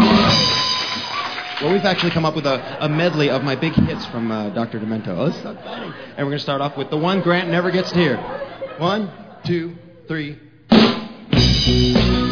Well, we've actually come up with a medley of my big hits from Dr. Demento. Oh, this is exciting. And we're going to start off with the one Grant never gets to hear. 1, 2, 3.